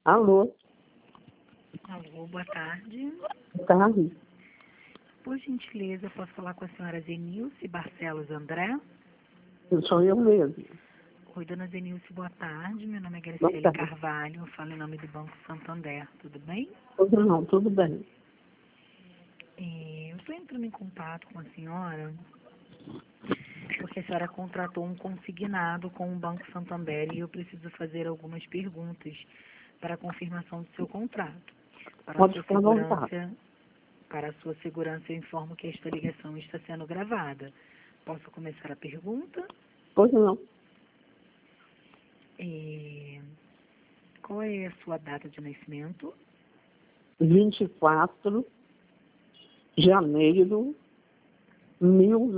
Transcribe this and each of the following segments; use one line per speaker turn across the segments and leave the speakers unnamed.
Alô,
Alô, boa tarde.
tá aí.
Por gentileza, posso falar com a senhora Zenilce Barcelos André?
Sou eu mesmo.
Oi, dona Zenilce, boa tarde. Meu nome é
Boa
Graciele
tarde.
Carvalho, eu falo em nome do Banco Santander, tudo bem?
Tudo bem.
Eu estou entrando em contato com a senhora porque a senhora contratou um consignado com o Banco Santander e eu preciso fazer algumas perguntas para a confirmação do seu contrato.
Pode ficar à vontade.
Para a sua segurança, eu informo que esta ligação está sendo gravada. Posso começar a pergunta?
Pois não.
Qual é a sua data de nascimento?
24 de janeiro de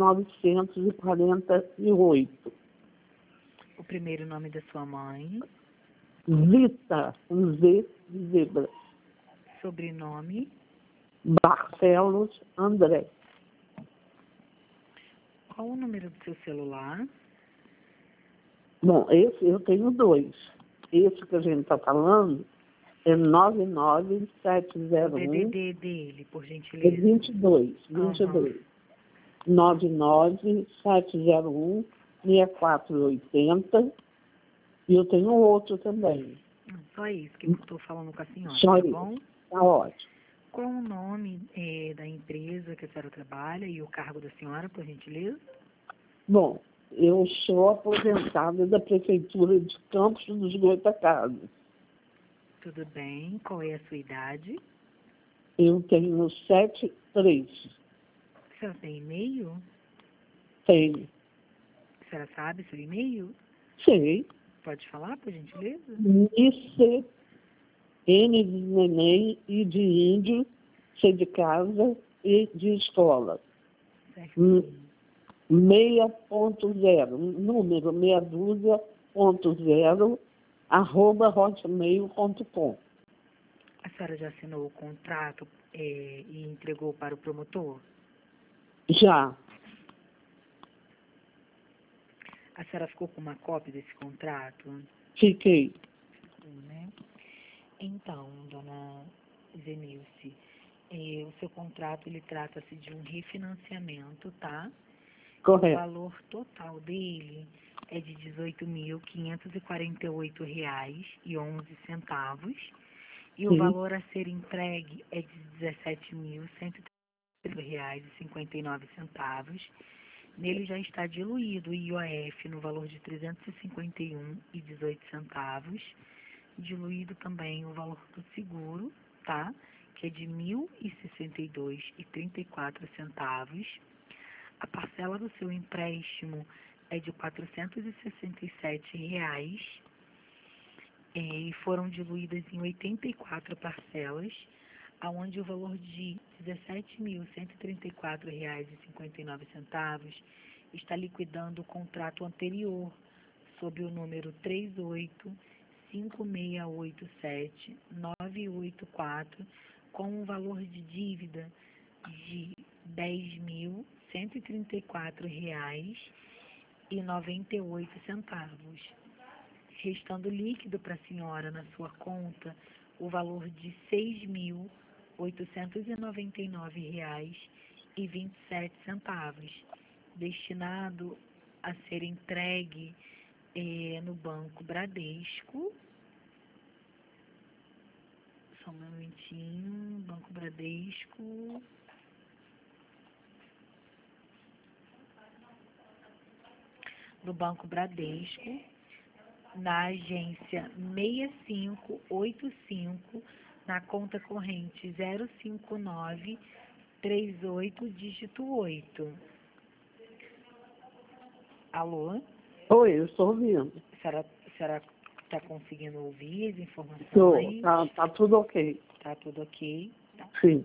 1948.
O primeiro nome da sua mãe?
Zita, com Z de zebra.
Sobrenome?
Barcelos André.
Qual o número do seu celular?
Bom, esse eu tenho dois. Esse que a gente está falando é
O
99701
DDD dele, por
é
gentileza.
22.
Aham.
99701 6480. E eu tenho outro também.
Só isso que eu estou falando com a senhora,
Só
tá
isso.
bom?
Tá ótimo.
Qual o nome da empresa que a senhora trabalha e o cargo da senhora, por gentileza?
Bom, eu sou aposentada da Prefeitura de Campos dos Goytacazes.
Tudo bem. Qual é a sua idade?
Eu tenho 73.
A senhora tem e-mail?
Tenho.
A senhora sabe seu e-mail?
Sei.
Pode falar, por gentileza?
Nice, N de neném, I de índio, C de casa e de escola.
Certinho.
6.0, número meia dúzia, ponto zero, @hotmail.com.
A senhora já assinou o contrato e entregou para o promotor?
Já.
A senhora ficou com uma cópia desse contrato?
Fiquei.
Né? Então, dona Zenilce, o seu contrato ele trata-se de um refinanciamento, tá? O
Correto.
valor total dele é de R$18.548,11. E o
Sim.
valor a ser entregue é de R$17.130,59. Nele já está diluído o IOF no valor de R$351,18. Diluído também o valor do seguro, tá? Que é de R$1.062,34. A parcela do seu empréstimo é de R$467. E foram diluídas em 84 parcelas, aonde o valor de R$17.134,59 está liquidando o contrato anterior, sob o número 385687-984, com um valor de dívida de R$10.134,98, restando líquido para a senhora na sua conta o valor de R$6.899,27, destinado a ser entregue no Banco Bradesco. Só um momentinho, Banco Bradesco. No Banco Bradesco, na agência 6585, na conta corrente 05938, dígito 8. Alô?
Oi, eu estou ouvindo.
A senhora está conseguindo ouvir as
Tô.
informações?
Tá tudo ok.
Tá tudo ok? Tá.
Sim.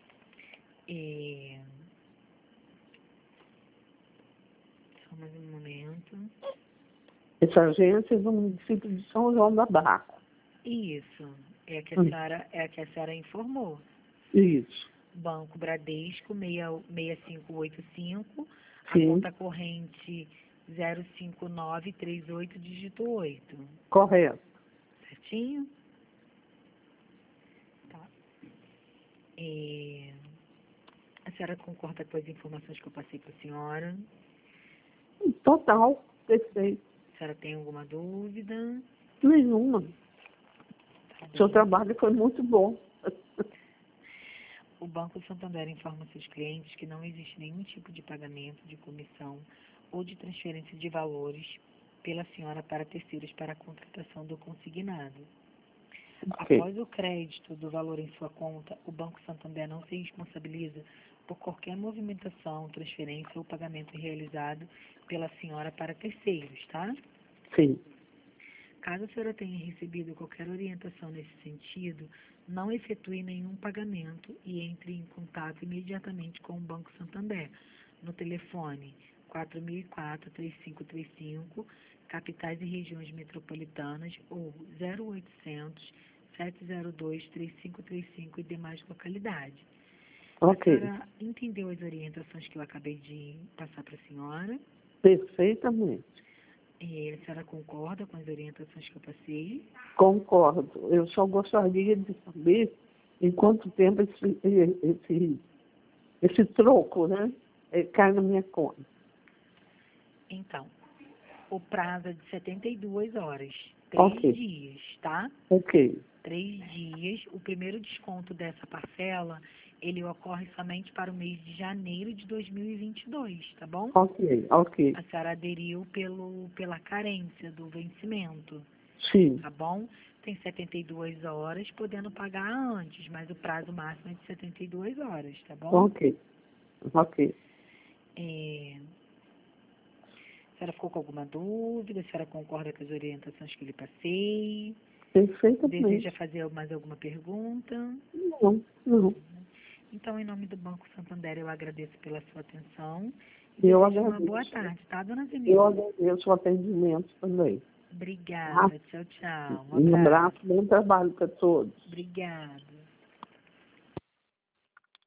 Só mais um momento.
Essa agência é do município de São João da Barra.
Isso, é a que a senhora informou.
Isso.
Banco Bradesco 6585, a
Sim.
conta corrente 05938, dígito 8.
Correto.
Certinho? A senhora concorda com as informações que eu passei para a senhora?
Total, perfeito.
A senhora tem alguma dúvida?
Nenhuma.
Tá
Seu
bem.
trabalho foi muito bom.
O Banco Santander informa seus clientes que não existe nenhum tipo de pagamento de comissão ou de transferência de valores pela senhora para terceiros para a contratação do consignado.
Ok.
Após o crédito do valor em sua conta, o Banco Santander não se responsabiliza por qualquer movimentação, transferência ou pagamento realizado pela senhora para terceiros, tá?
Sim.
Caso a senhora tenha recebido qualquer orientação nesse sentido, não efetue nenhum pagamento e entre em contato imediatamente com o Banco Santander no telefone 4004-3535, capitais e regiões metropolitanas, ou 0800 702-3535 e demais localidades.
Ok.
A senhora entendeu as orientações que eu acabei de passar para a senhora?
Perfeitamente.
A senhora concorda com as orientações que eu passei?
Concordo. Eu só gostaria de saber em quanto tempo esse troco, né, cai na minha conta.
Então, o prazo é de 72 horas, 3
Ok.
dias, tá?
Ok.
3 dias. O primeiro desconto dessa parcela, ele ocorre somente para o mês de janeiro de 2022, tá bom?
Ok. Ok.
A senhora aderiu pela carência do vencimento,
Sim.
tá bom? Tem 72 horas, podendo pagar antes, mas o prazo máximo é de 72 horas, tá bom?
Ok. Ok.
A senhora ficou com alguma dúvida? A senhora concorda com as orientações que eu lhe passei?
Perfeitamente.
Deseja fazer mais alguma pergunta?
Não, não.
Então, em nome do Banco Santander, eu agradeço pela sua atenção e
Eu
desejo uma boa
agradeço.
tarde, tá, dona Zenilde?
Eu agradeço o atendimento também. Tá?
Obrigada. Tchau, tchau. Um
Um
abraço.
abraço, bom trabalho para todos.
Obrigada.